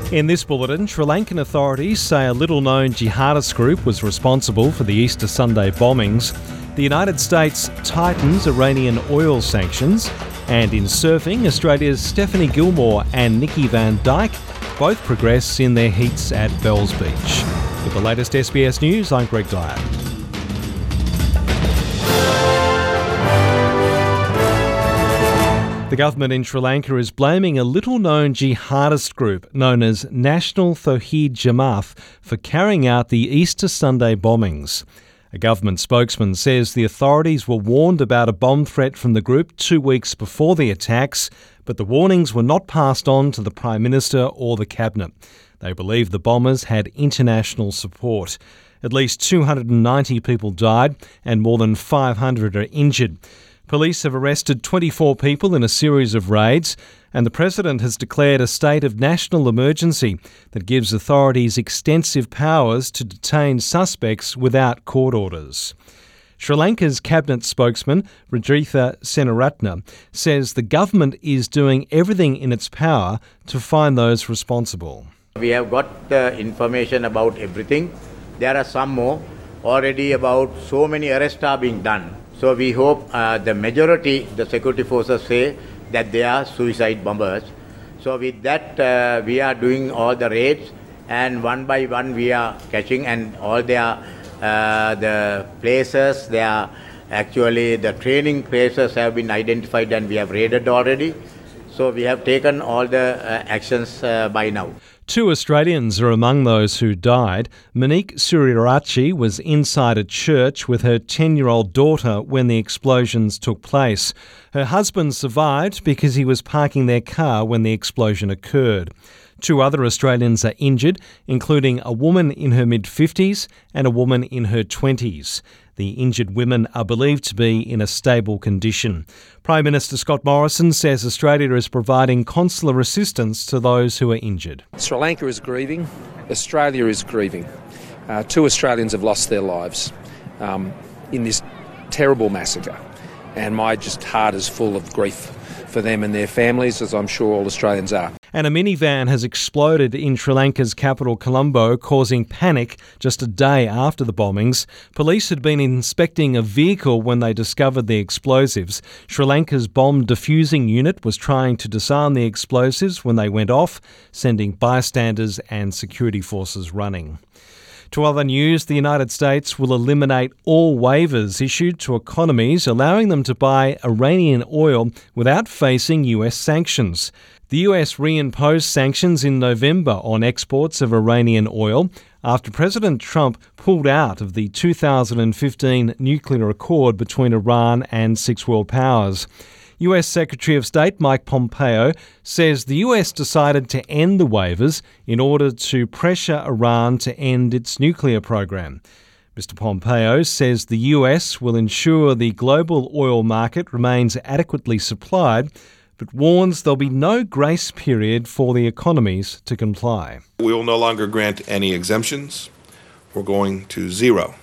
In this bulletin, Sri Lankan authorities say a little-known jihadist group was responsible for the Easter Sunday bombings. The United States tightens Iranian oil sanctions. And in surfing, Australia's Stephanie Gilmore and Nikki Van Dijk both progress in their heats at Bells Beach. With the latest SBS News, I'm Greg Dyer. The government in Sri Lanka is blaming a little-known jihadist group known as National Tawheed Jamaat for carrying out the Easter Sunday bombings. A government spokesman says the authorities were warned about a bomb threat from the group 2 weeks before the attacks, but the warnings were not passed on to the Prime Minister or the Cabinet. They believe the bombers had international support. At least 290 people died and more than 500 are injured. Police have arrested 24 people in a series of raids, and the President has declared a state of national emergency that gives authorities extensive powers to detain suspects without court orders. Sri Lanka's Cabinet spokesman, Rajitha Senaratne, says the government is doing everything in its power to find those responsible. We have got the information about everything. There are some more. Already about so many arrests are being done. So we hope the majority, the security forces say that they are suicide bombers. So with that, we are doing all the raids, and one by one we are catching, and all the places, they are actually the training places have been identified and we have raided already. So we have taken all the actions by now. 2 Australians are among those who died. Monique Surirachi was inside a church with her 10-year-old daughter when the explosions took place. Her husband survived because he was parking their car when the explosion occurred. 2 other Australians are injured, including a woman in her mid-50s and a woman in her 20s. The injured women are believed to be in a stable condition. Prime Minister Scott Morrison says Australia is providing consular assistance to those who are injured. Sri Lanka is grieving. Australia is grieving. 2 Australians have lost their lives in this terrible massacre. And my heart is full of grief for them and their families, as I'm sure all Australians are. And a minivan has exploded in Sri Lanka's capital Colombo, causing panic just a day after the bombings. Police had been inspecting a vehicle when they discovered the explosives. Sri Lanka's bomb defusing unit was trying to disarm the explosives when they went off, sending bystanders and security forces running. To other news, the United States will eliminate all waivers issued to economies, allowing them to buy Iranian oil without facing US sanctions. The US reimposed sanctions in November on exports of Iranian oil after President Trump pulled out of the 2015 nuclear accord between Iran and 6 world powers. US Secretary of State Mike Pompeo says the US decided to end the waivers in order to pressure Iran to end its nuclear program. Mr. Pompeo says the US will ensure the global oil market remains adequately supplied, but warns there'll be no grace period for the economies to comply. We will no longer grant any exemptions. We're going to zero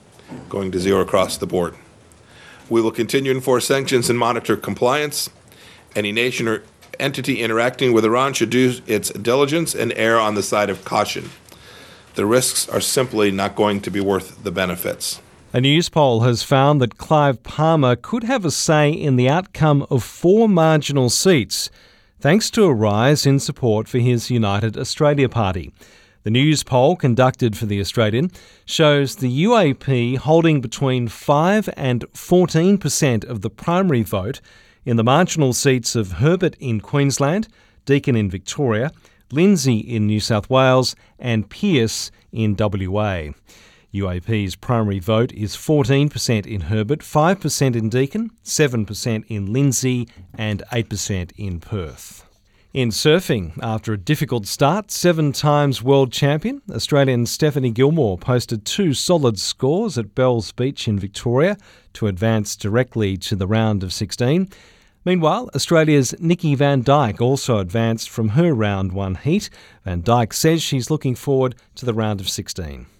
across the board. We will continue to enforce sanctions and monitor compliance. Any nation or entity interacting with Iran should do its diligence and err on the side of caution. The risks are simply not going to be worth the benefits. A news poll has found that Clive Palmer could have a say in the outcome of 4 marginal seats, thanks to a rise in support for his United Australia Party. The news poll conducted for The Australian shows the UAP holding between 5 and 14% of the primary vote in the marginal seats of Herbert in Queensland, Deakin in Victoria, Lindsay in New South Wales and Pearce in WA. UAP's primary vote is 14% in Herbert, 5% in Deakin, 7% in Lindsay and 8% in Perth. In surfing, after a difficult start, 7 times world champion, Australian Stephanie Gilmore posted 2 solid scores at Bells Beach in Victoria to advance directly to the round of 16. Meanwhile, Australia's Nikki Van Dijk also advanced from her round 1 heat. Van Dijk says she's looking forward to the round of 16.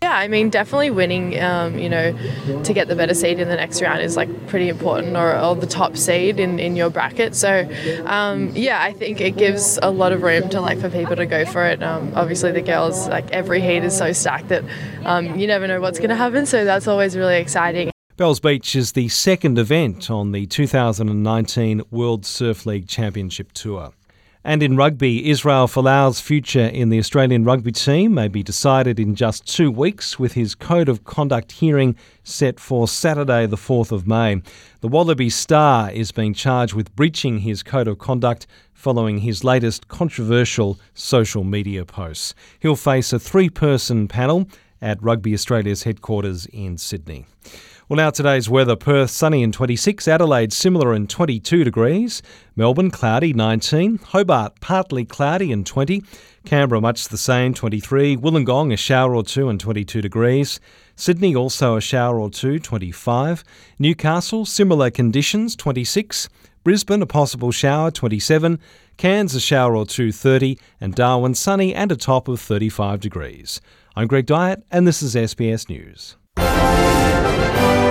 Yeah, I mean, definitely winning, to get the better seed in the next round is pretty important, or the top seed in your bracket. So, I think it gives a lot of room for people to go for it. Obviously, the girls, every heat is so stacked that you never know what's going to happen. So that's always really exciting. Bells Beach is the second event on the 2019 World Surf League Championship Tour. And in rugby, Israel Folau's future in the Australian rugby team may be decided in just 2 weeks, with his Code of Conduct hearing set for Saturday the 4th of May. The Wallaby star is being charged with breaching his Code of Conduct following his latest controversial social media posts. He'll face a 3-person panel at Rugby Australia's headquarters in Sydney. Well, now today's weather. Perth sunny and 26, Adelaide similar and 22 degrees, Melbourne cloudy 19, Hobart partly cloudy and 20, Canberra much the same 23, Wollongong a shower or two and 22 degrees, Sydney also a shower or two 25, Newcastle similar conditions 26, Brisbane a possible shower 27, Cairns a shower or two 30, and Darwin sunny and a top of 35 degrees. I'm Greg Dyett and this is SBS News.